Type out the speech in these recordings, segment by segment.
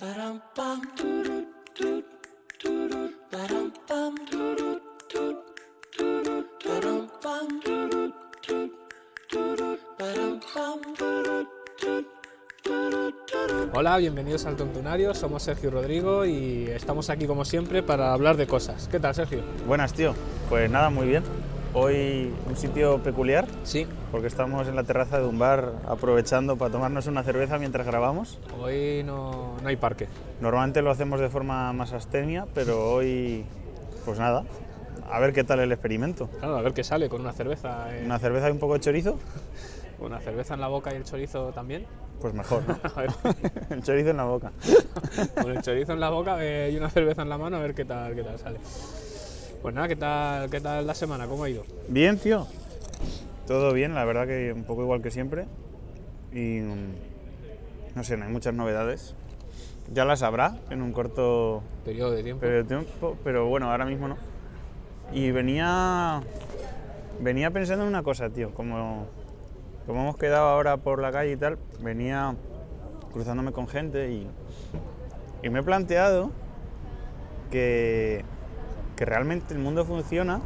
Hola, bienvenidos al Tontunario, somos Sergio y Rodrigo y estamos aquí como siempre para hablar de cosas. ¿Qué tal, Sergio? Buenas, tío. Pues nada, muy bien. Hoy un sitio peculiar. Sí. Porque estamos en la terraza de un bar aprovechando para tomarnos una cerveza mientras grabamos. Hoy no hay parque. Normalmente lo hacemos de forma más abstemia, pero hoy, pues nada, a ver qué tal el experimento. Claro, a ver qué sale con una cerveza. ¿Una cerveza y un poco de chorizo? Una cerveza en la boca y el chorizo también. Pues mejor, ¿no? El chorizo en la boca. Con el chorizo en la boca y una cerveza en la mano, a ver qué tal sale. Pues nada, ¿qué tal la semana? ¿Cómo ha ido? Bien, tío. Todo bien, la verdad que un poco igual que siempre. Y no sé, no hay muchas novedades. Ya las habrá en un corto Periodo de tiempo. Pero bueno, ahora mismo no. Y venía pensando en una cosa, tío. Como hemos quedado ahora por la calle y tal, venía cruzándome con gente y me he planteado que realmente el mundo funciona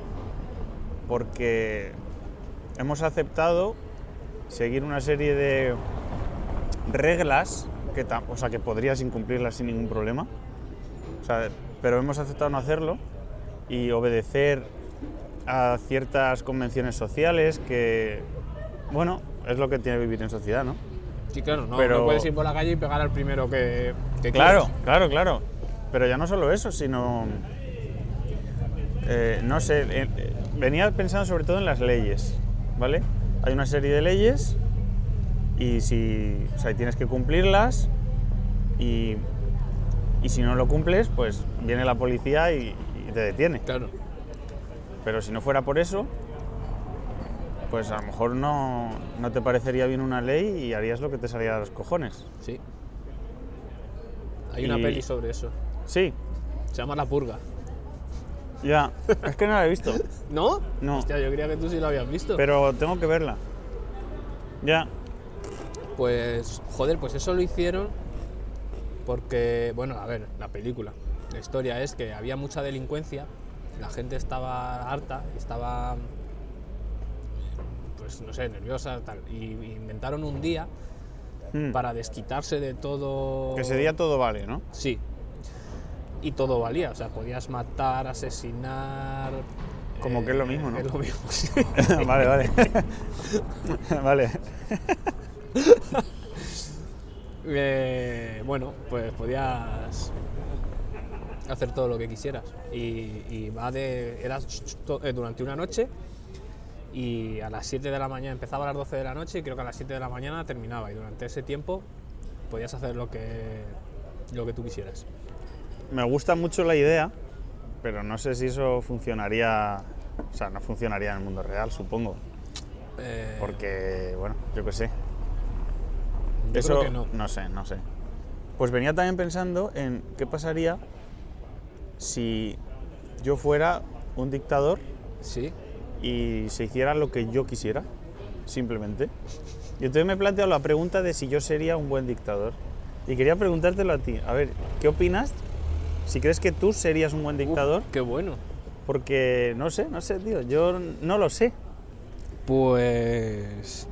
porque hemos aceptado seguir una serie de reglas que podrías incumplirlas sin ningún problema, pero hemos aceptado no hacerlo y obedecer a ciertas convenciones sociales que, bueno, es lo que tiene que vivir en sociedad, ¿no? Sí, claro, no puedes ir por la calle y pegar al primero que claro, quieras. Claro. Pero ya no solo eso, sino... no sé, venía pensando sobre todo en las leyes, ¿vale? Hay una serie de leyes y tienes que cumplirlas y si no lo cumples, pues viene la policía y te detiene. Claro. Pero si no fuera por eso, pues a lo mejor no te parecería bien una ley y harías lo que te saliera a los cojones. Sí. Hay una peli sobre eso. Sí. Se llama La Purga. Ya, es que no la he visto. ¿No? No. Hostia, yo creía que tú sí lo habías visto. Pero tengo que verla. Ya. Pues, joder, pues eso lo hicieron porque, bueno, a ver, la película. La historia es que había mucha delincuencia, la gente estaba harta, estaba, pues no sé, nerviosa, tal. Y inventaron un día para desquitarse de todo. Que ese día todo vale, ¿no? Sí. Y todo valía, o sea, podías matar, asesinar... Como que es lo mismo, ¿no? Es lo mismo, sí. Vale. Vale. Bueno, pues podías hacer todo lo que quisieras. Y era durante una noche y a las 7 de la mañana, empezaba a las 12 de la noche y creo que a las 7 de la mañana terminaba. Y durante ese tiempo podías hacer lo que tú quisieras. Me gusta mucho la idea, pero no sé si eso funcionaría... O sea, no funcionaría en el mundo real, supongo. Porque, bueno, yo qué sé. Yo eso creo que no. No sé. Pues venía también pensando en qué pasaría si yo fuera un dictador. Sí. Y se hiciera lo que yo quisiera, simplemente. Y entonces me he planteado la pregunta de si yo sería un buen dictador. Y quería preguntártelo a ti. A ver, ¿qué opinas? Si crees que tú serías un buen dictador. ¡Qué bueno! Porque no sé, tío, yo no lo sé. Pues...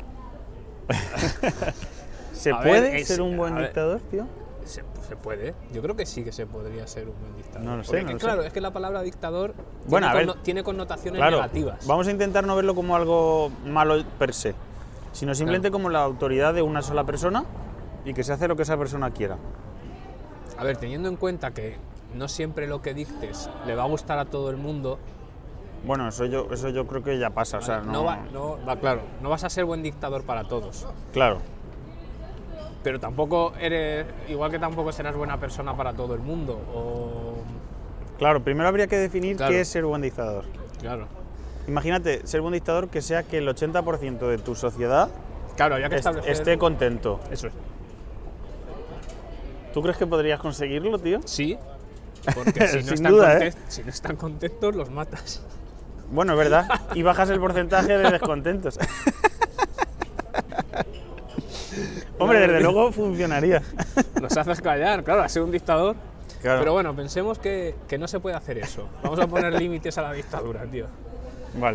¿Se puede ser un buen dictador, tío? Se puede. Yo creo que sí que se podría ser un buen dictador. No lo sé, claro, es que la palabra dictador tiene connotaciones negativas. Vamos a intentar no verlo como algo malo per se, sino simplemente como la autoridad de una sola persona y que se hace lo que esa persona quiera. A ver, teniendo en cuenta que no siempre lo que dictes le va a gustar a todo el mundo... Bueno, eso yo creo que ya pasa, vale, o sea, claro, no vas a ser buen dictador para todos. Claro. Pero tampoco igual que tampoco serás buena persona para todo el mundo, o... Claro, primero habría que definir qué es ser buen dictador. Claro. Imagínate, ser buen dictador que sea que el 80% de tu sociedad esté contento. Eso es. ¿Tú crees que podrías conseguirlo, tío? Sí, porque si no, si no están contentos, los matas. Bueno, es verdad, y bajas el porcentaje de descontentos. Hombre, Hombre, desde luego funcionaría. Nos haces callar, claro, a ser un dictador. Claro. Pero bueno, pensemos que no se puede hacer eso. Vamos a poner límites a la dictadura, tío. Vale.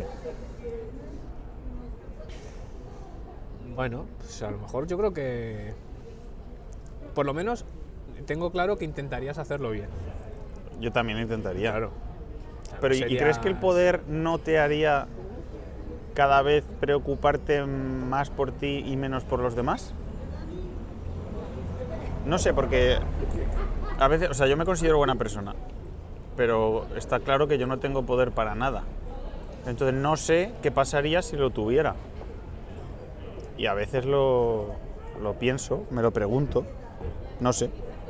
Bueno, pues a lo mejor yo creo que... Por lo menos tengo claro que intentarías hacerlo bien. Yo también intentaría. Claro. Pero ¿y crees que el poder no te haría cada vez preocuparte más por ti y menos por los demás? No sé, porque a veces, o sea, yo me considero buena persona, pero está claro que yo no tengo poder para nada. Entonces no sé qué pasaría si lo tuviera. Y a veces lo pienso, me lo pregunto, no sé.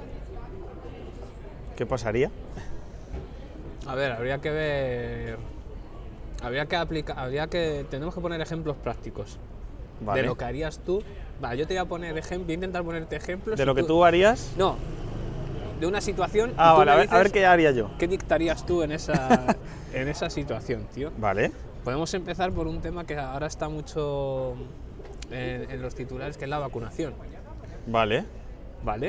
¿Qué pasaría? A ver, habría que ver... Tenemos que poner ejemplos prácticos. Vale. De lo que harías tú. Vale, yo te voy a poner ejemplos, voy a intentar ponerte ejemplos. ¿De lo que tú harías? No, de una situación. Ah, y tú vale, me a dices ver qué haría yo. ¿Qué dictarías tú en esa situación, tío? Vale. Podemos empezar por un tema que ahora está mucho en los titulares, que es la vacunación. Vale. ¿Vale?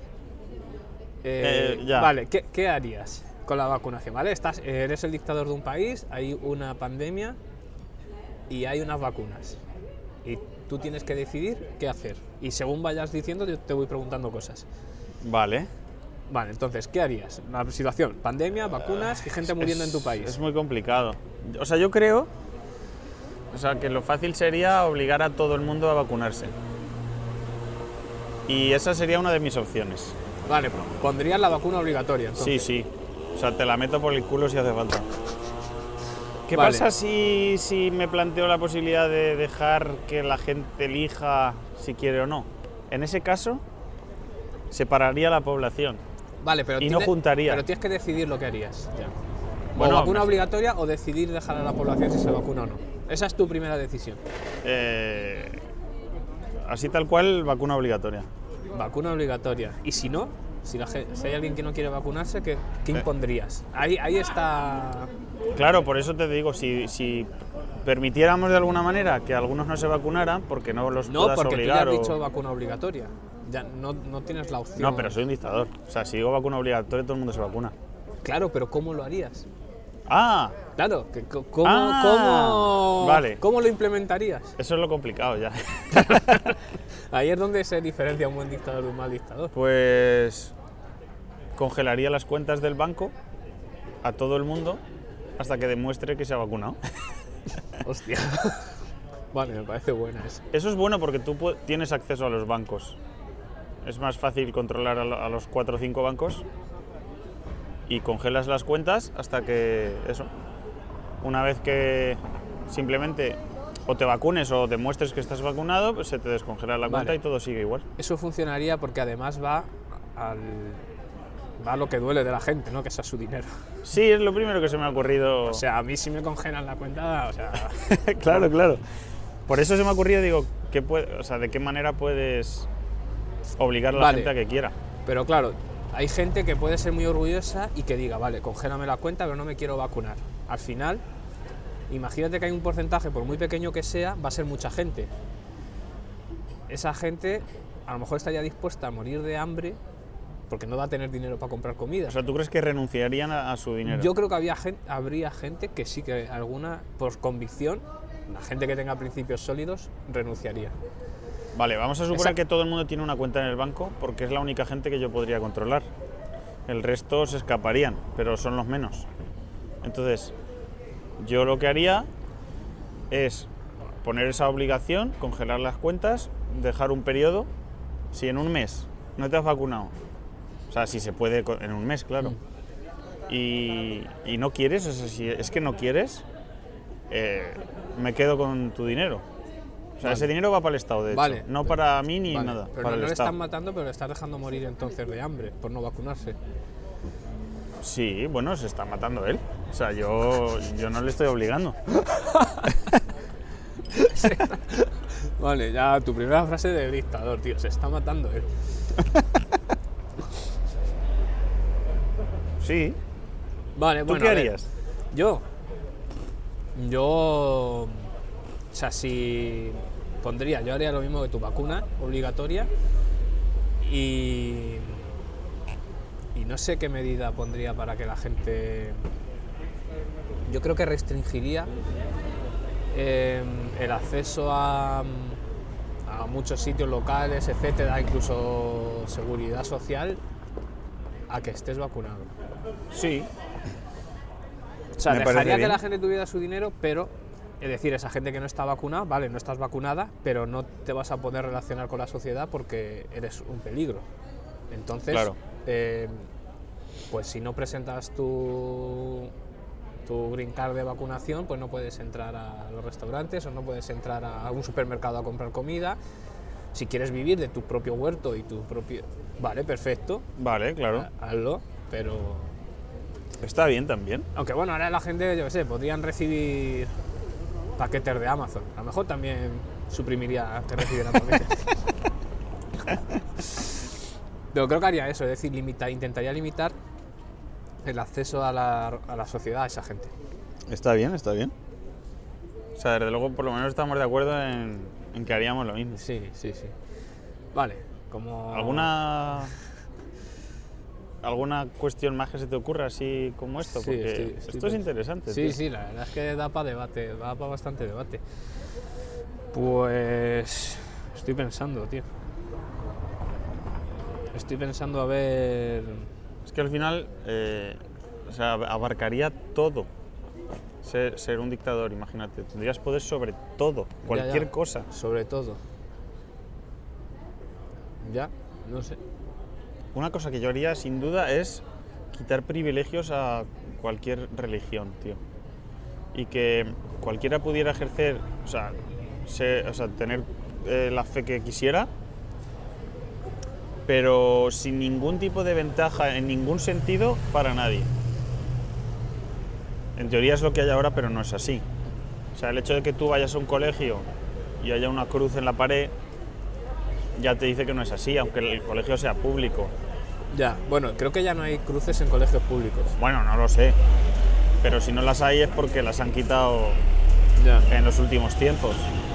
Ya. Vale, ¿qué harías con la vacunación? ¿Vale? Eres el dictador de un país, hay una pandemia y hay unas vacunas. Y tú tienes que decidir qué hacer. Y según vayas diciendo, yo te voy preguntando cosas. Vale. Vale, entonces, ¿qué harías? La situación, pandemia, vacunas y gente muriendo en tu país. Es muy complicado. O sea, yo creo, que lo fácil sería obligar a todo el mundo a vacunarse. Y esa sería una de mis opciones. Vale, pondrías la vacuna obligatoria, entonces. Sí. O sea, te la meto por el culo si hace falta. ¿Qué Vale. pasa si me planteo la posibilidad de dejar que la gente elija si quiere o no? En ese caso, separaría la población. Vale, pero no juntaría. Pero tienes que decidir lo que harías. Ya. Bueno, o vacuna obligatoria o decidir dejar a la población si se vacuna o no. Esa es tu primera decisión. Así tal cual, vacuna obligatoria. Vacuna obligatoria. Y si no, si hay alguien que no quiere vacunarse, ¿qué impondrías? Ahí está... Claro, por eso te digo, si permitiéramos de alguna manera que algunos no se vacunaran, porque no los puedas porque obligar. tú ya has dicho vacuna obligatoria. Ya no tienes la opción. No, pero soy un dictador. O sea, si digo vacuna obligatoria, todo el mundo se vacuna. Claro, pero ¿cómo lo harías? ¡Ah! Claro, Vale. ¿cómo lo implementarías? Eso es lo complicado ya. Ahí es donde se diferencia un buen dictador de un mal dictador. Pues congelaría las cuentas del banco a todo el mundo hasta que demuestre que se ha vacunado. Hostia. Vale, me parece buena esa. Eso es bueno porque tú tienes acceso a los bancos. Es más fácil controlar a los 4 o 5 bancos y congelas las cuentas hasta que eso. Una vez que simplemente o te vacunes o demuestres que estás vacunado, pues se te descongela la cuenta y todo sigue igual. Eso funcionaría porque además va a lo que duele de la gente, ¿no? Que sea su dinero. Sí, es lo primero que se me ha ocurrido. O sea, a mí si me congelan la cuenta, o sea... Claro. Por eso se me ha ocurrido, digo, ¿de qué manera puedes obligar a la gente a que quiera? Pero claro, hay gente que puede ser muy orgullosa y que diga, vale, congélame la cuenta, pero no me quiero vacunar. Al final, imagínate que hay un porcentaje, por muy pequeño que sea, va a ser mucha gente. Esa gente a lo mejor estaría dispuesta a morir de hambre porque no va a tener dinero para comprar comida. O sea, ¿tú crees que renunciarían a su dinero? Yo creo que habría gente que sí, que alguna, por convicción, la gente que tenga principios sólidos, renunciaría. Vale, vamos a suponer que todo el mundo tiene una cuenta en el banco porque es la única gente que yo podría controlar. El resto se escaparían, pero son los menos. Entonces, yo lo que haría es poner esa obligación, congelar las cuentas, dejar un periodo. Si en un mes no te has vacunado, o sea, si se puede en un mes, claro, y no quieres, o sea, si es que no quieres, me quedo con tu dinero. O sea, ese dinero va para el Estado, de hecho. No para mí ni nada, pero para no el le Estado. están matando, pero le están dejando morir entonces de hambre por no vacunarse. Sí, bueno, se está matando él. O sea, yo no le estoy obligando. Vale, ya tu primera frase de dictador, tío, se está matando él. Sí. Vale, ¿Tú bueno, qué a ver, harías? Yo, o sea, si yo haría lo mismo que tu vacuna obligatoria y no sé qué medida pondría para que la gente... Yo creo que restringiría el acceso a muchos sitios locales, etcétera, incluso seguridad social, a que estés vacunado. Sí. O sea, Me dejaría parece que bien. la gente tuviera su dinero, pero, es decir, esa gente que no está vacunada, vale, no estás vacunada, pero no te vas a poder relacionar con la sociedad porque eres un peligro. Entonces, Claro. pues si no presentas tu green card de vacunación, pues no puedes entrar a los restaurantes o no puedes entrar a un supermercado a comprar comida. Si quieres vivir de tu propio huerto y tu propio... Vale, perfecto, Vale, claro. hazlo, pero... Está bien también. Aunque bueno, ahora la gente, yo qué sé, podrían recibir paquetes de Amazon. A lo mejor también suprimiría que recibieran paquetes. Pero creo que haría eso, es decir, intentaría limitar el acceso a la sociedad a esa gente. Está bien, está bien. O sea, desde luego por lo menos estamos de acuerdo en que haríamos lo mismo. Sí. Vale, como... ¿Alguna cuestión más que se te ocurra así como esto? Sí, Porque estoy esto es interesante. Sí, tío. la verdad es que da para debate, da para bastante debate. Pues... estoy pensando, tío. Estoy pensando a ver... Es que al final, o sea, abarcaría todo. Ser un dictador, imagínate. Tendrías poder sobre todo, cualquier Ya. cosa. Sobre todo. Ya, no sé. Una cosa que yo haría sin duda es quitar privilegios a cualquier religión, tío. Y que cualquiera pudiera ejercer, o sea, tener la fe que quisiera, pero sin ningún tipo de ventaja en ningún sentido para nadie. En teoría es lo que hay ahora, pero no es así. O sea, el hecho de que tú vayas a un colegio y haya una cruz en la pared ya te dice que no es así, aunque el colegio sea público. Ya, bueno, creo que ya no hay cruces en colegios públicos. Bueno, no lo sé, pero si no las hay es porque las han quitado Ya. en los últimos tiempos.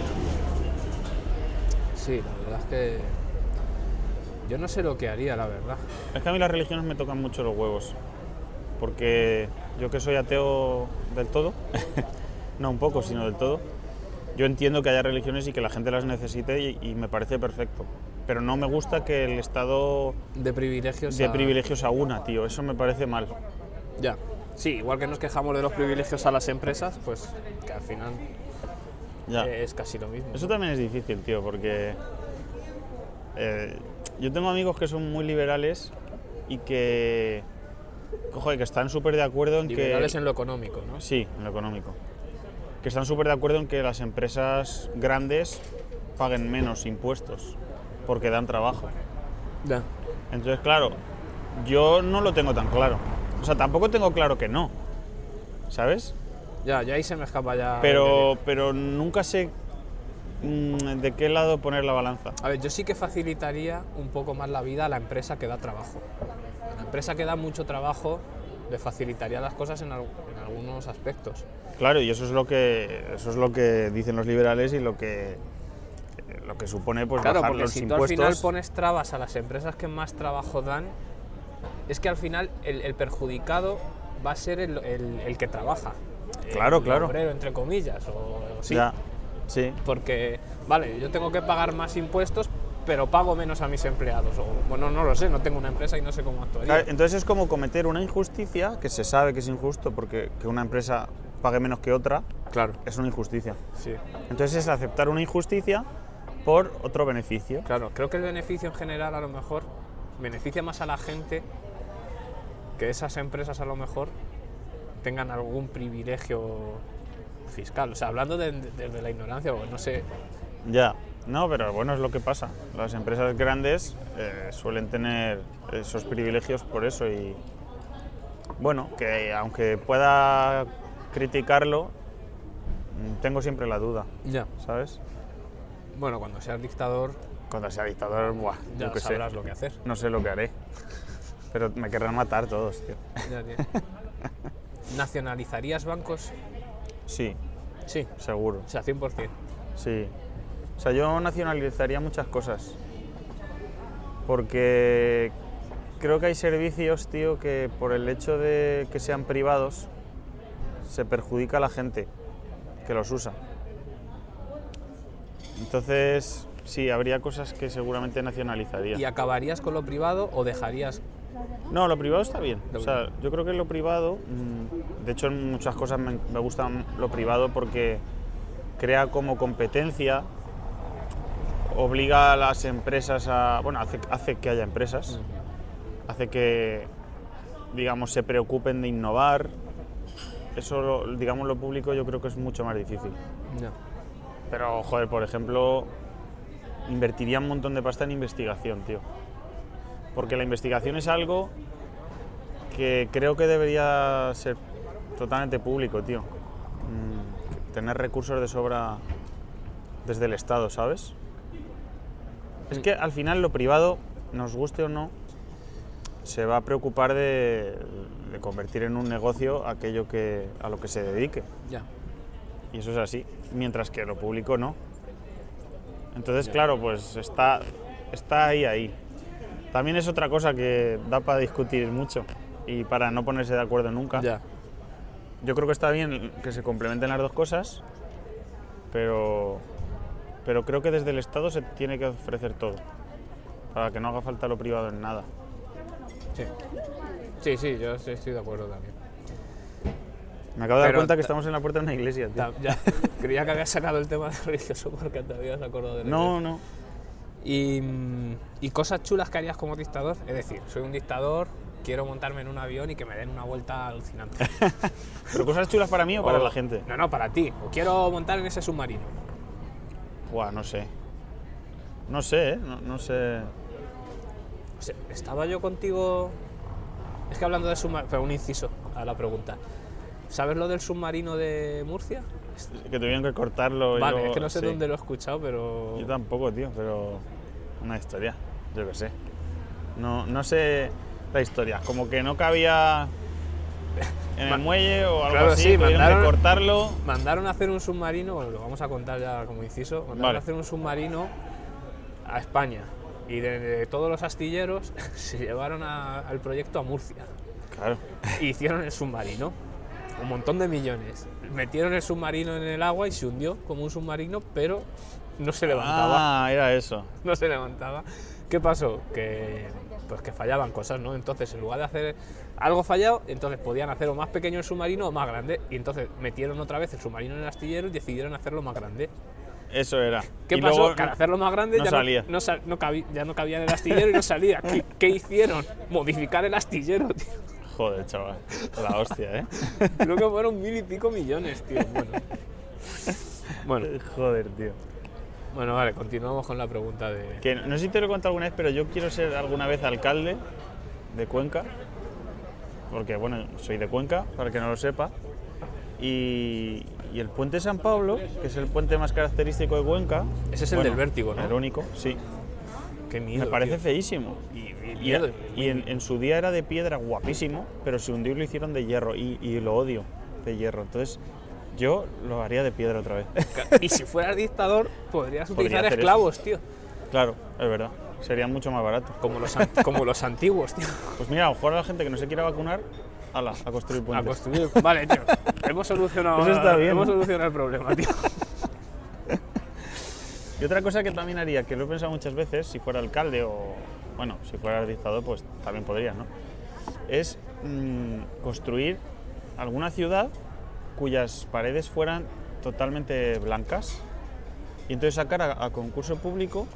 Sí, la verdad es que... yo no sé lo que haría, la verdad. Es que a mí las religiones me tocan mucho los huevos, porque yo que soy ateo del todo, no un poco, sino del todo, yo entiendo que haya religiones y que la gente las necesite y me parece perfecto, pero no me gusta que el Estado De privilegios de a... privilegios a una, tío, eso me parece mal. Ya. Sí, igual que nos quejamos de los privilegios a las empresas, pues que al final Ya. es casi lo mismo. Eso también es difícil, tío, porque yo tengo amigos que son muy liberales y que, joder, que están súper de acuerdo en Liberales que... en lo económico, ¿no? Sí, en lo económico. Que están súper de acuerdo en que las empresas grandes paguen menos impuestos porque dan trabajo. Ya. Entonces, claro, yo no lo tengo tan claro. O sea, tampoco tengo claro que no, ¿sabes? Ya ahí se me escapa ya... Pero nunca sé de qué lado poner la balanza. A ver, yo sí que facilitaría un poco más la vida a la empresa que da trabajo. A la empresa que da mucho trabajo le facilitaría las cosas en algunos aspectos. Claro, y eso es lo que dicen los liberales y lo que supone pues Claro, bajar porque los si tú al impuestos. final pones trabas a las empresas que más trabajo dan, es que al final el perjudicado va a ser el que trabaja. Claro, el claro. obrero, entre comillas, o sí. Ya, sí. Porque, vale, yo tengo que pagar más impuestos, pero pago menos a mis empleados. O, bueno, no lo sé, no tengo una empresa y no sé cómo actuaría. Claro, entonces es como cometer una injusticia que se sabe que es injusto porque que una empresa pague menos que otra Claro, es una injusticia. sí. Entonces es aceptar una injusticia por otro beneficio. Claro, creo que el beneficio en general a lo mejor beneficia más a la gente que esas empresas a lo mejor tengan algún privilegio fiscal. O sea, hablando desde la ignorancia, o no sé. Ya, no, pero bueno, es lo que pasa. Las empresas grandes suelen tener esos privilegios por eso y bueno, que aunque pueda criticarlo, tengo siempre la duda, Ya. ¿sabes? Bueno, cuando seas dictador Cuando sea dictador, buah, ya yo qué sé, sabrás lo que hacer. no sé lo que haré, pero me querrán matar todos, tío. Ya, tío. ¿Nacionalizarías bancos? Sí, Sí, seguro, o sea, 100%. sí. O sea, yo nacionalizaría muchas cosas. Porque creo que hay servicios, tío, que por el hecho de que sean privados, se perjudica a la gente que los usa. Entonces, sí, habría cosas que seguramente nacionalizaría. ¿Y acabarías con lo privado o dejarías? No, lo privado está bien. O sea, yo creo que lo privado, de hecho en muchas cosas me gusta lo privado porque crea como competencia, obliga a las empresas a... Bueno, hace que haya empresas, hace que, digamos, se preocupen de innovar. Eso, digamos, lo público yo creo que es mucho más difícil. No. Pero, joder, por ejemplo, invertiría un montón de pasta en investigación, tío. Porque la investigación es algo que creo que debería ser totalmente público, tío. Tener recursos de sobra desde el Estado, ¿sabes? Es que al final lo privado, nos guste o no, se va a preocupar de convertir en un negocio aquello a lo que se dedique. Ya. Y eso es así, mientras que lo público no. Entonces, claro, pues está ahí. También es otra cosa que da para discutir mucho y para no ponerse de acuerdo nunca. Ya. Yo creo que está bien que se complementen las dos cosas, pero creo que desde el Estado se tiene que ofrecer todo, para que no haga falta lo privado en nada. Sí, yo estoy de acuerdo también. Me acabo de dar cuenta que estamos en la puerta de una iglesia, tío. Ya, creía que habías sacado el tema religioso porque te habías acordado de la iglesia. No. Y cosas chulas que harías como dictador, es decir, soy un dictador, quiero montarme en un avión y que me den una vuelta alucinante. ¿Pero cosas chulas para mí o para la gente? No, para ti. O quiero montar en ese submarino. Buah, no sé. No sé. O sea, estaba yo contigo... Es que hablando de submarino... Pero un inciso a la pregunta. ¿Sabes lo del submarino de Murcia? Que tuvieron que cortarlo. Vale, es que no sé dónde lo he escuchado, pero... Yo tampoco, tío, pero... Una historia, yo qué sé. No sé la historia. Como que no cabía en el muelle o algo así, sí, tuvieron que cortarlo. Mandaron a hacer un submarino, bueno, lo vamos a contar ya como inciso, mandaron a hacer un submarino a España y de todos los astilleros se llevaron al proyecto a Murcia. Claro. Y hicieron el submarino, un montón de millones. Metieron el submarino en el agua y se hundió como un submarino, pero no se levantaba. Ah, era eso. No se levantaba. ¿Qué pasó? Que fallaban cosas, ¿no? Entonces, en lugar de hacer algo fallado, entonces podían hacer o más pequeño el submarino o más grande. Y entonces metieron otra vez el submarino en el astillero y decidieron hacerlo más grande. Eso era. ¿Qué pasó? Que al hacerlo más grande ya no cabía en el astillero y no salía. ¿Qué hicieron? Modificar el astillero, tío. Joder, chaval. La hostia, ¿eh? Creo que fueron 1.000 y pico millones, tío. Bueno. Joder, tío. Bueno, vale, continuamos con la pregunta de... Que no sé si te lo he contado alguna vez, pero yo quiero ser alguna vez alcalde de Cuenca. Porque, bueno, soy de Cuenca, para el que no lo sepa. Y el puente San Pablo, que es el puente más característico de Cuenca... Ese es el del vértigo, ¿no? El único, sí. Qué miedo, me parece tío. Feísimo. Y en su día era de piedra, guapísimo, pero se hundió y lo hicieron de hierro. Y lo odio, de hierro. Entonces, yo lo haría de piedra otra vez. Y si fueras dictador, podrías utilizar esclavos, tío. Claro, es verdad. Sería mucho más barato. Como los antiguos, tío. Pues mira, a lo mejor a la gente que no se quiera vacunar, a construir puentes. Vale, tío. Hemos solucionado, eso está bien, hemos solucionado el problema, tío. Y otra cosa que también haría, que lo he pensado muchas veces, si fuera alcalde o... Bueno, si fuera dictador, pues también podría, ¿no? Es construir alguna ciudad cuyas paredes fueran totalmente blancas y entonces sacar a concurso público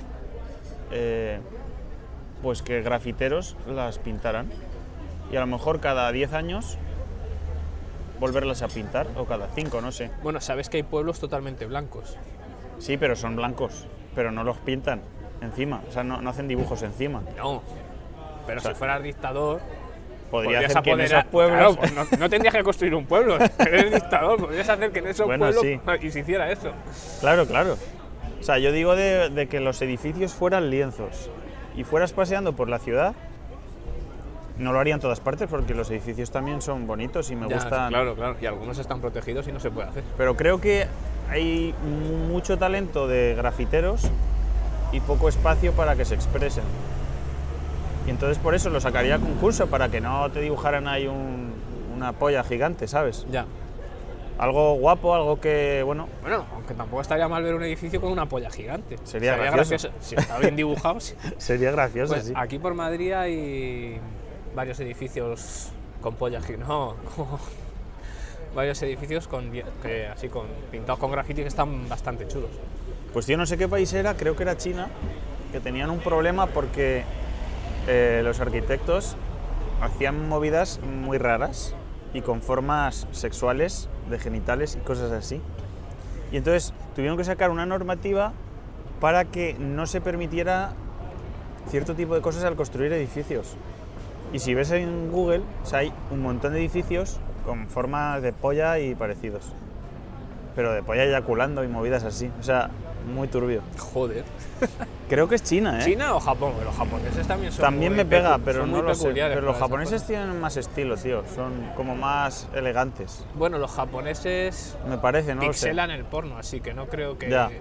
pues que grafiteros las pintaran y a lo mejor cada 10 años volverlas a pintar o cada 5, no sé. Bueno, sabes que hay pueblos totalmente blancos. Sí, pero son blancos, pero no los pintan encima, o sea, no hacen dibujos encima. No, pero si fueras dictador... Podría hacer que en esos pueblos... Claro, pues no tendrías que construir un pueblo, eres dictador, podrías hacer que en esos pueblos sí. Y se hiciera eso. Claro. O sea, yo digo de que los edificios fueran lienzos y fueras paseando por la ciudad, no lo haría en todas partes porque los edificios también son bonitos y me gustan... Claro, y algunos están protegidos y no se puede hacer. Pero creo que hay mucho talento de grafiteros y poco espacio para que se expresen. Y entonces por eso lo sacaría a concurso, para que no te dibujaran ahí una polla gigante, ¿sabes? Ya. Algo guapo, algo que, bueno... Bueno, aunque tampoco estaría mal ver un edificio con una polla gigante. Sería gracioso. Si está bien dibujado, sí. Sería gracioso, Pues sí. aquí por Madrid hay varios edificios con polla gigante. No, varios edificios así pintados con graffiti que están bastante chulos. Pues yo no sé qué país era, creo que era China, que tenían un problema porque los arquitectos hacían movidas muy raras y con formas sexuales, de genitales y cosas así. Y entonces tuvieron que sacar una normativa para que no se permitiera cierto tipo de cosas al construir edificios. Y si ves en Google, o sea, hay un montón de edificios con formas de polla y parecidos. Pero de polla eyaculando y movidas así. O sea, muy turbio. Joder. Creo que es China, ¿eh? ¿China o Japón? Los japoneses también son También muy me pega, pecu- pero son no muy lo sé. peculiares Pero los para esas japoneses cosas. tienen más estilo, tío. Son como más elegantes. Bueno, los japoneses Me parece, no lo sé. pixelan el porno, así que no creo que... Ya.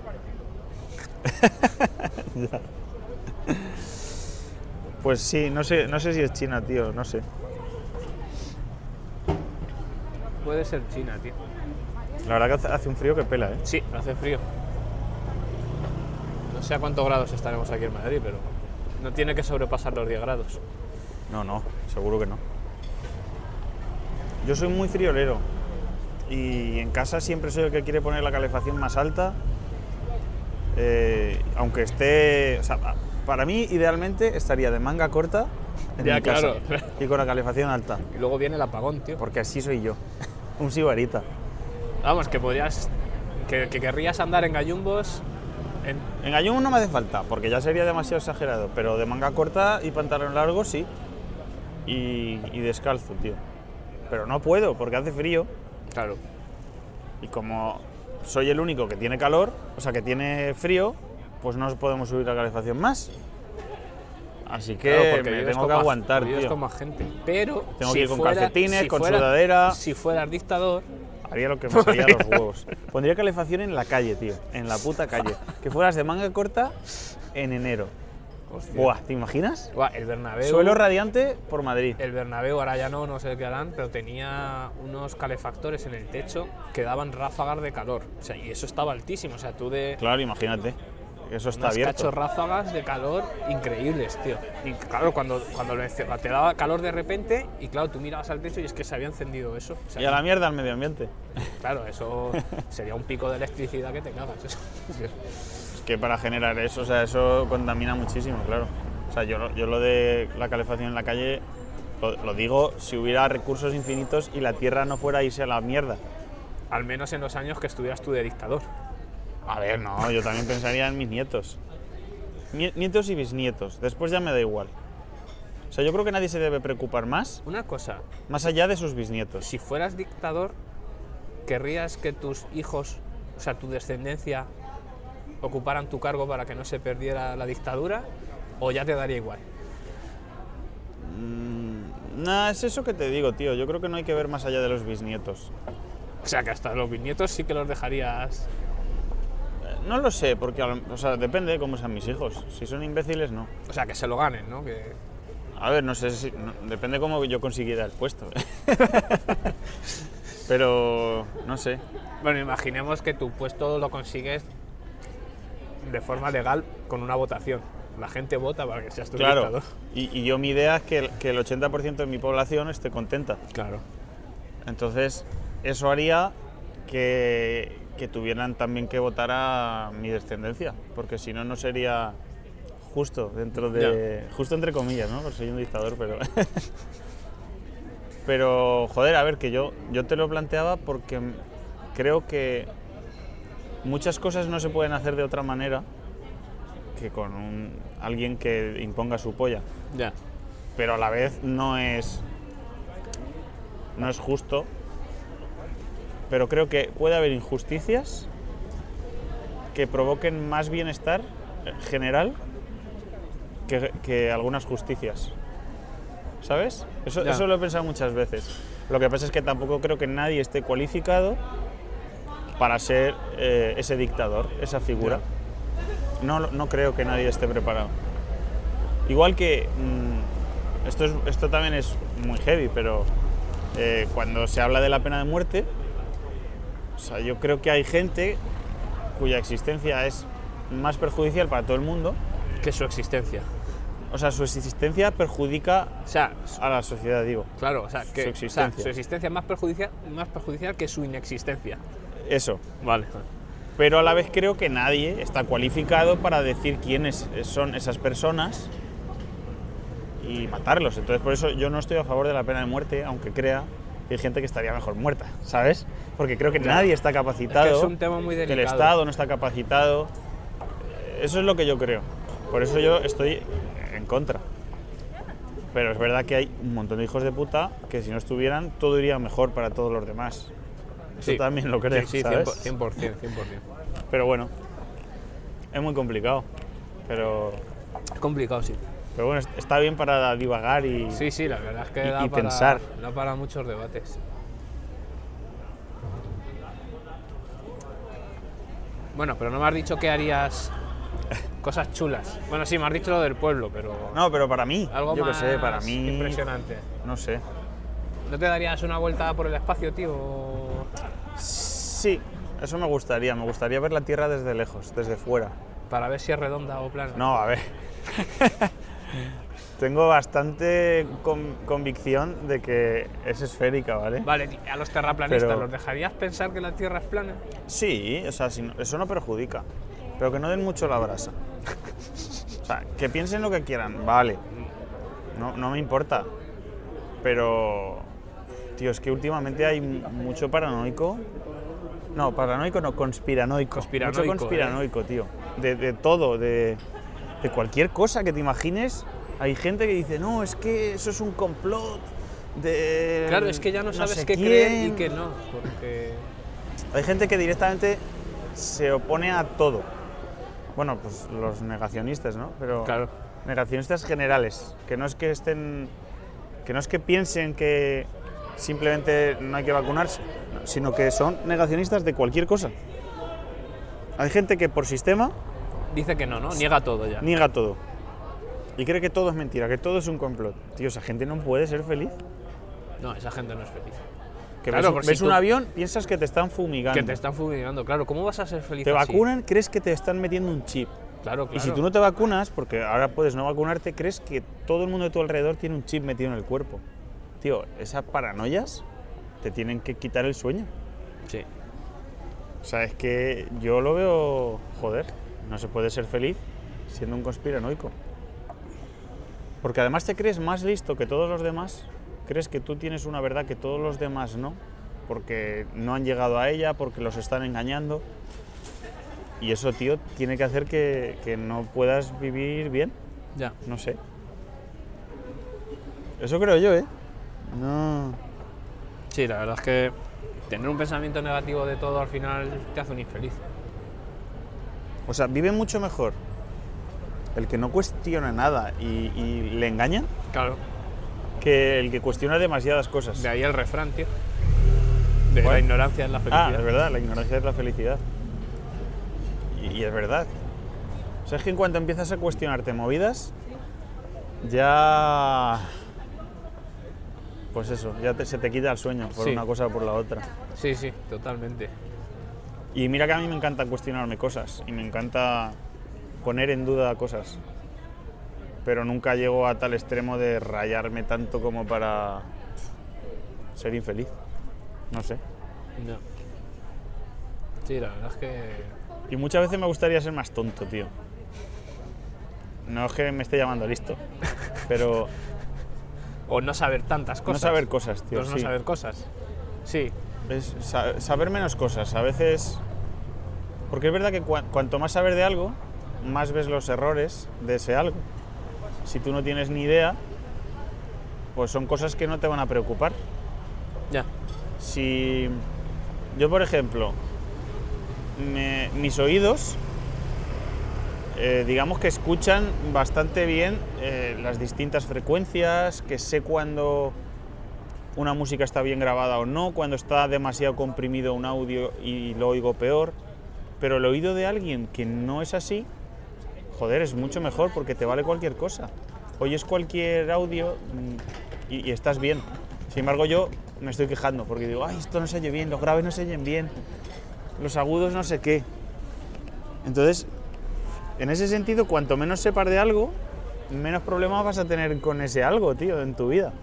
Ya. Pues sí, no sé si es China, tío, no sé. Puede ser China, tío. La verdad que hace un frío que pela, ¿eh? Sí, hace frío. No sé a cuántos grados estaremos aquí en Madrid, pero no tiene que sobrepasar los 10 grados. No, seguro que no. Yo soy muy friolero y en casa siempre soy el que quiere poner la calefacción más alta, aunque esté... O sea, para mí, idealmente, estaría de manga corta en Ya, mi casa claro. y con la calefacción alta, Y luego viene el apagón, tío. porque así soy yo, un sibarita. Vamos, que podrías... Que querrías andar en gallumbos... En gallumbo no me hace falta, porque ya sería demasiado exagerado, pero de manga corta y pantalón largo sí, y descalzo, tío. Pero no puedo, porque hace frío, Claro. y como soy el único que tiene calor, o sea, que tiene frío, pues no podemos subir la calefacción más. Así que Claro, porque me vives tengo con que más- aguantar, vives tío. con más gente. Pero Tengo si que ir con fuera- calcetines, si con fuera- sudadera. Si fueras dictador, Haría lo que me salía a los huevos. Pondría calefacción en la calle, tío, en la puta calle. Que fueras de manga corta en enero. hostia. Buah, ¿te imaginas? Buah, el Bernabéu... Suelo radiante por Madrid. El Bernabéu, ahora ya no sé qué harán, pero tenía unos calefactores en el techo que daban ráfagas de calor. O sea, y eso estaba altísimo. O sea, tú de Claro, imagínate. Eso está unas abierto. cachos ráfagas de calor increíbles, tío. Y claro, cuando te daba calor de repente, y claro, tú mirabas al techo y es que se había encendido eso. O sea, Y a la mierda al medio ambiente. claro, eso sería un pico de electricidad que te cagas. Eso. Es que para generar eso, o sea, eso contamina muchísimo, claro. O sea, yo lo de la calefacción en la calle lo digo si hubiera recursos infinitos y la tierra no fuera a irse a la mierda. Al menos en los años que estuvieras tú de dictador. A ver, no, yo también pensaría en mis nietos. Nietos y bisnietos, después ya me da igual. O sea, yo creo que nadie se debe preocupar más Una cosa, allá de sus bisnietos. si fueras dictador, ¿querrías que tus hijos, o sea, tu descendencia, ocuparan tu cargo para que no se perdiera la dictadura? ¿O ya te daría igual? Nah, es eso que te digo, tío. Yo creo que no hay que ver más allá de los bisnietos. O sea, que hasta los bisnietos sí que los dejarías... No lo sé, porque o sea, depende de cómo sean mis hijos. Si son imbéciles, no. O sea, que se lo ganen, ¿no? Que... A ver, no sé si... depende cómo yo consiguiera el puesto. Pero, no sé. Bueno, imaginemos que tu puesto lo consigues de forma legal con una votación. La gente vota para que seas tu Claro. dictador. Y yo mi idea es que el 80% de mi población esté contenta. Claro. Entonces, eso haría que tuvieran también que votar a mi descendencia. Porque si no, no sería justo dentro de... Justo entre comillas, ¿no? Porque soy un dictador, pero... Pero, joder, a ver, que yo te lo planteaba porque creo que muchas cosas no se pueden hacer de otra manera que con alguien que imponga su polla. Ya. Pero a la vez no es justo. Pero creo que puede haber injusticias que provoquen más bienestar general que algunas justicias. ¿Sabes? Ya. Eso lo he pensado muchas veces. Lo que pasa es que tampoco creo que nadie esté cualificado para ser ese dictador, esa figura. No creo que nadie esté preparado. Igual que, esto también es muy heavy, pero cuando se habla de la pena de muerte, o sea, yo creo que hay gente cuya existencia es más perjudicial para todo el mundo Que su existencia. O sea, su existencia perjudica O sea, a la sociedad, digo. claro, o sea, que Su existencia. su existencia es más perjudicial que su inexistencia. Eso. Vale. Pero a la vez creo que nadie está cualificado para decir quiénes son esas personas y matarlos. Entonces, por eso yo no estoy a favor de la pena de muerte, aunque crea que hay gente que estaría mejor muerta, ¿sabes? Porque creo que nadie está capacitado. Es que es un tema muy que delicado. el Estado no está capacitado. Eso es lo que yo creo. Por eso yo estoy en contra. Pero es verdad que hay un montón de hijos de puta que si no estuvieran todo iría mejor para todos los demás. Eso Sí. también lo creo, Sí, ¿sabes? 100%. Pero bueno, es muy complicado. Pero Es complicado, sí. bueno, está bien para divagar y... Sí, la verdad es que Y da pensar. para muchos debates. Bueno, pero no me has dicho que harías cosas chulas. Bueno, sí, me has dicho lo del pueblo, pero No, pero para mí, algo yo qué más sé, para mí... impresionante. No sé. ¿No te darías una vuelta por el espacio, tío? Sí, eso me gustaría ver la Tierra desde lejos, desde fuera. Para ver si es redonda o plana. No, a ver. Tengo bastante convicción de que es esférica, ¿vale? Vale, a los terraplanistas, Pero- ¿los dejarías pensar que la Tierra es plana? Sí, o sea, eso no perjudica. Pero que no den mucho la brasa. O sea, que piensen lo que quieran, vale. No me importa. Pero, tío, es que últimamente hay mucho paranoico. No, paranoico no, conspiranoico. Conspiranoico, Mucho conspiranoico, tío. De todo, de cualquier cosa que te imagines. Hay gente que dice, no, es que eso es un complot de... Claro, es que ya no sabes sé qué quién. creer y qué no, porque... Hay gente que directamente se opone a todo. Bueno, pues los negacionistas, ¿no? Pero Claro. negacionistas generales, que no es que piensen que simplemente no hay que vacunarse, sino que son negacionistas de cualquier cosa. Hay gente que por sistema Dice que no, niega todo ya. niega todo y cree que todo es mentira, que todo es un complot. Tío, esa gente no puede ser feliz. No, esa gente no es feliz. Que Claro, ves, por ves si un tú- avión, piensas que te están fumigando. Que te están fumigando, claro. ¿Cómo vas a ser feliz Te así? vacunan, crees que te están metiendo un chip. Claro. Y si tú no te vacunas, porque ahora puedes no vacunarte, crees que todo el mundo de tu alrededor tiene un chip metido en el cuerpo. Tío, esas paranoias te tienen que quitar el sueño. Sí. O sea, es que yo lo veo... Joder, no se puede ser feliz siendo un conspiranoico. Porque además te crees más listo que todos los demás. Crees que tú tienes una verdad que todos los demás no. Porque no han llegado a ella, porque los están engañando. Y eso, tío, tiene que hacer que no puedas vivir bien. Ya. No sé. Eso creo yo, ¿eh? No... Sí, la verdad es que tener un pensamiento negativo de todo al final te hace un infeliz. O sea, vive mucho mejor el que no cuestiona nada y le engañan Claro. que el que cuestiona demasiadas cosas. De ahí el refrán, tío. De ¿Cuál? la ignorancia es la Ah, felicidad. es verdad, la ignorancia es la felicidad. Y es verdad. O sea, es que en cuanto empiezas a cuestionarte movidas, ya... Pues eso, ya se te quita el sueño por Sí. una cosa o por la otra. Sí, totalmente. Y mira que a mí me encanta cuestionarme cosas y me encanta poner en duda cosas. Pero nunca llego a tal extremo de rayarme tanto como para ser infeliz. No sé. No. Sí, la verdad es que... Y muchas veces me gustaría ser más tonto, tío. No es que me esté llamando listo, pero O no saber tantas cosas. no saber cosas, tío. Pues no sí. saber cosas. Sí. Es saber menos cosas. A veces... Porque es verdad que cuanto más saber de algo, más ves los errores de ese algo. Si tú no tienes ni idea, pues son cosas que no te van a preocupar. Ya. Si yo, por ejemplo, mis oídos, digamos que escuchan bastante bien las distintas frecuencias, que sé cuándo una música está bien grabada o no, cuando está demasiado comprimido un audio y lo oigo peor, pero el oído de alguien que no es así, joder, es mucho mejor porque te vale cualquier cosa. Oyes cualquier audio y estás bien. Sin embargo, yo me estoy quejando porque digo, ay, esto no se oye bien, los graves no se oyen bien, los agudos no sé qué. Entonces, en ese sentido, cuanto menos sepas de algo, menos problemas vas a tener con ese algo, tío, en tu vida.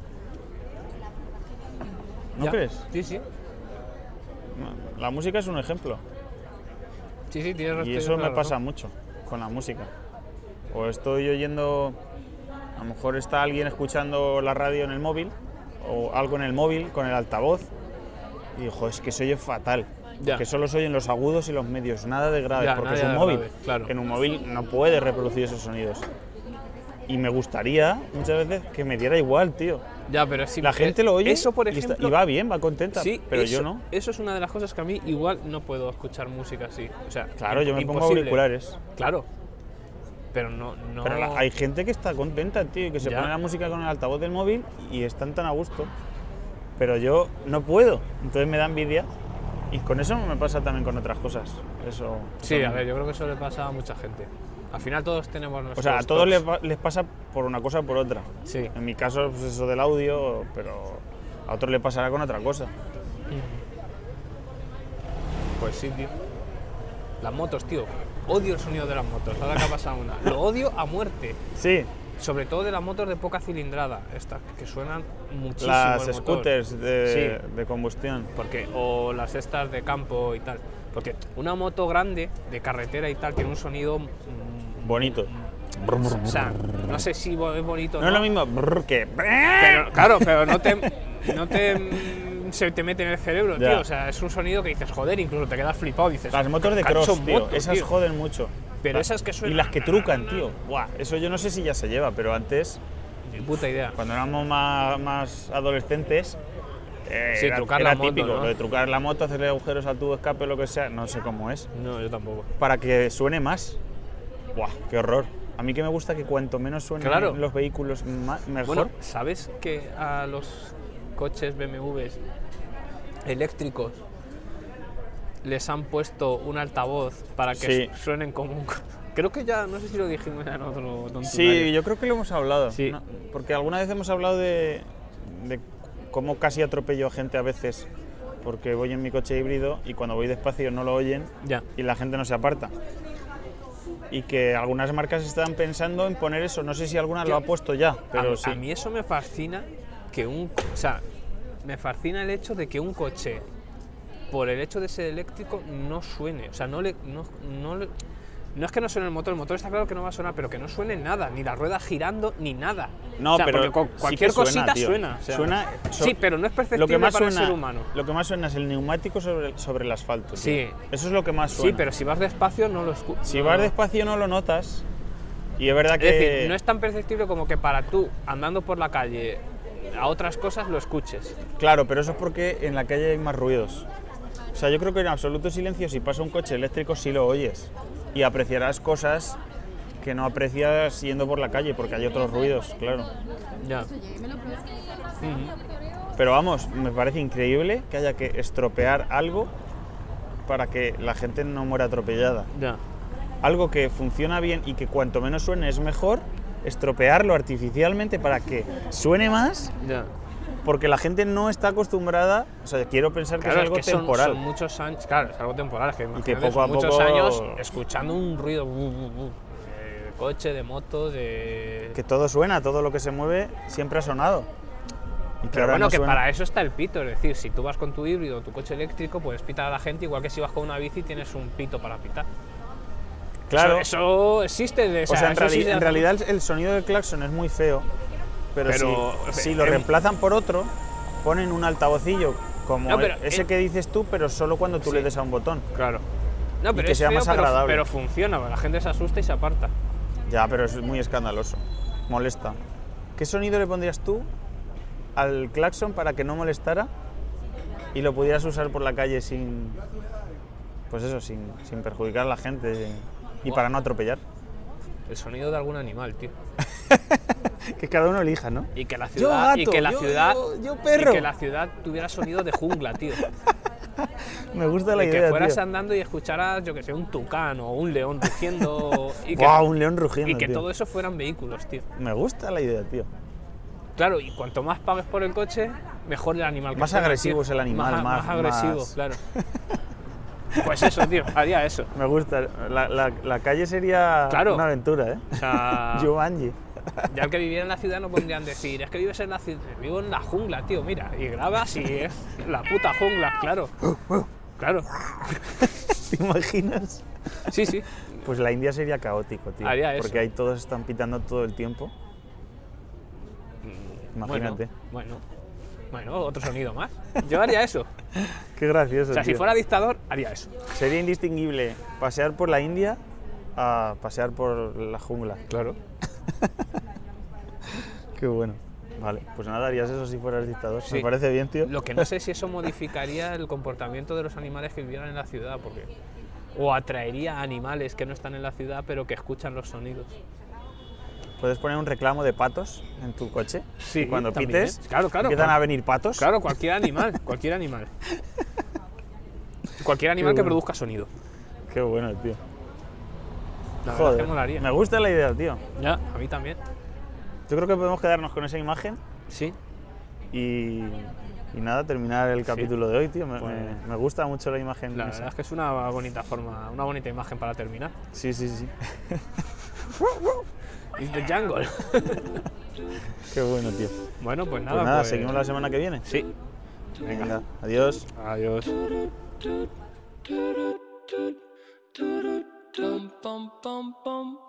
¿No crees? Sí, sí. La música es un ejemplo. Sí, sí, tienes razón. Y eso me pasa mucho con la música. O estoy oyendo, a lo mejor está alguien escuchando la radio en el móvil, o algo en el móvil con el altavoz, y digo, joder, es que se oye fatal. Que solo se oyen los agudos y los medios, nada de graves, porque es un móvil. Claro. En un móvil no puede reproducir esos sonidos. Y me gustaría muchas veces que me diera igual, tío. Ya, pero si la gente lo oye eso, por ejemplo, y va bien, va contenta, sí, pero eso, yo no. Eso es una de las cosas que a mí igual no puedo escuchar música así. O sea, claro, yo me pongo auriculares. Claro. Pero no... Pero hay gente que está contenta, tío, y que se pone la música con el altavoz del móvil y están tan a gusto. Pero yo no puedo, entonces me da envidia. Y con eso me pasa también con otras cosas. Eso. Sí, a ver, yo creo que eso le pasa a mucha gente. Al final todos tenemos nuestros... O sea, a todos les pasa por una cosa o por otra. Sí. En mi caso, pues eso del audio, pero a otros le pasará con otra cosa. Pues sí, tío. Las motos, tío. Odio el sonido de las motos. Ahora que ha pasado una. Lo odio a muerte. Sí. Sobre todo de las motos de poca cilindrada. Estas que suenan muchísimo. Las el scooters de combustión. Porque, o las estas de campo y tal. Porque una moto grande, de carretera y tal, tiene un sonido... bonito. O sea, no sé si es bonito o no. No es lo mismo que... Pero, claro, pero no se te mete en el cerebro, tío. O sea, es un sonido que dices, joder, incluso te quedas flipado. Dices, las motos de cross, tío, motos, esas tío. joden mucho. Pero esas que suenan... Y las que trucan, tío. Buah, eso yo no sé si ya se lleva, pero antes... Ni puta idea. Cuando éramos más adolescentes... sí, era la moto, típico, ¿no? Lo de trucar la moto, hacerle agujeros al tubo de escape, lo que sea, no sé cómo es. No, yo tampoco. Para que suene más. ¡Buah, qué horror! A mí que me gusta que cuanto menos suenen los vehículos, mejor. Bueno, ¿sabes que a los coches BMWs eléctricos les han puesto un altavoz para que suenen como un... Creo que ya, no sé si lo dijimos en otro tontunario. Sí, yo creo que lo hemos hablado. Sí. ¿No? Porque alguna vez hemos hablado de cómo casi atropello a gente a veces porque voy en mi coche híbrido y cuando voy despacio no lo oyen y la gente no se aparta. Y que algunas marcas están pensando en poner eso, no sé si alguna lo ha puesto ya, pero sí. A mí eso me fascina, me fascina el hecho de que un coche, por el hecho de ser eléctrico, no suene. O sea, no es que no suene el motor está claro que no va a sonar, pero que no suene nada, ni la rueda girando, ni nada. No, o sea, pero cualquier sí que cosita suena. O sea, sí, pero no es perceptible para el ser humano. Lo que más suena es el neumático sobre el asfalto. Sí. Tío. Eso es lo que más suena. Sí, pero si vas despacio no lo escuchas. Si vas despacio no lo notas. Y es verdad que... Es decir, no es tan perceptible como que para tú, andando por la calle, a otras cosas lo escuches. Claro, pero eso es porque en la calle hay más ruidos. O sea, yo creo que en absoluto silencio, si pasa un coche eléctrico, sí lo oyes. Y apreciarás cosas que no aprecias yendo por la calle, porque hay otros ruidos, claro. Ya. Pero vamos, me parece increíble que haya que estropear algo para que la gente no muera atropellada. Ya. Algo que funciona bien y que cuanto menos suene es mejor, estropearlo artificialmente para que suene más. Ya. Porque la gente no está acostumbrada, o sea, quiero pensar que es algo temporal. Son muchos años, claro, es algo temporal, es que y que poco a muchos poco años escuchando un ruido de coche, de moto, de... Que todo suena, todo lo que se mueve siempre ha sonado. Y pero bueno, que para eso está el pito, es decir, si tú vas con tu híbrido o tu coche eléctrico, puedes pitar a la gente, igual que si vas con una bici tienes un pito para pitar. Claro. Eso existe. O sea, en realidad el sonido del claxon es muy feo. Pero si lo reemplazan por otro, ponen un altavocillo como ese que dices tú, pero solo cuando tú le des a un botón. Claro. No, pero y que sea más agradable. Pero funciona, la gente se asusta y se aparta. Ya, pero es muy escandaloso. Molesta. ¿Qué sonido le pondrías tú al claxon para que no molestara y lo pudieras usar por la calle sin perjudicar a la gente y para no atropellar? El sonido de algún animal, tío. Que cada uno elija, ¿no? Y que la Yo ciudad, gato, y que la yo- ciudad, yo perro. y que la ciudad tuviera sonido de jungla, tío. Me gusta la De que idea, fueras tío. andando y escucharas, yo que sé, un tucán o un león rugiendo. Y que, ¡Guau! Un león rugiendo, y que tío. todo eso fueran vehículos, tío. Me gusta la idea, tío. Claro, y cuanto más pagues por el coche, mejor el animal que Más suena, agresivo tío. es el animal, más más- agresivo, más- claro. Pues eso, tío, haría eso. Me gusta. La calle sería Claro. una aventura, ¿eh? O sea, Jumanji. ya el que viviera en la ciudad no podrían decir, es que vives en la ciudad, vivo en la jungla, tío, mira, y grabas y es la puta jungla, claro. Claro, ¿Te imaginas? sí, sí. Pues la India sería caótico, tío. Haría eso. Porque ahí todos están pitando todo el tiempo. Imagínate. Bueno, otro sonido más. Yo haría eso. Qué gracioso, O sea, si tío. fuera dictador, haría eso. Sería indistinguible pasear por la India a pasear por la jungla. Claro. Qué bueno. Vale, pues nada, harías eso si fueras dictador. Sí. Me parece bien, tío. Lo que no sé si eso modificaría el comportamiento de los animales que vivieran en la ciudad, porque o atraería a animales que no están en la ciudad, pero que escuchan los sonidos. Puedes poner un reclamo de patos en tu coche. Sí, y cuando también. pites, Claro, empiezan a venir patos. Claro, cualquier animal, cualquier animal. Cualquier animal que bueno. produzca sonido. Qué bueno, tío. La verdad es Joder, que molaría. me gusta la idea, tío. Ya, a mí también. Yo creo que podemos quedarnos con esa imagen Sí. y nada, terminar el capítulo de hoy, tío. Me, Pues- me gusta mucho la imagen. La esa. verdad es que es una bonita forma, una bonita imagen para terminar. Sí, sí, sí. It's the jungle. Qué bueno, tío. Bueno, pues nada. Pues nada, pues- seguimos la semana que viene. Sí. Venga, adiós. Adiós. Dum, bum, bum, bum.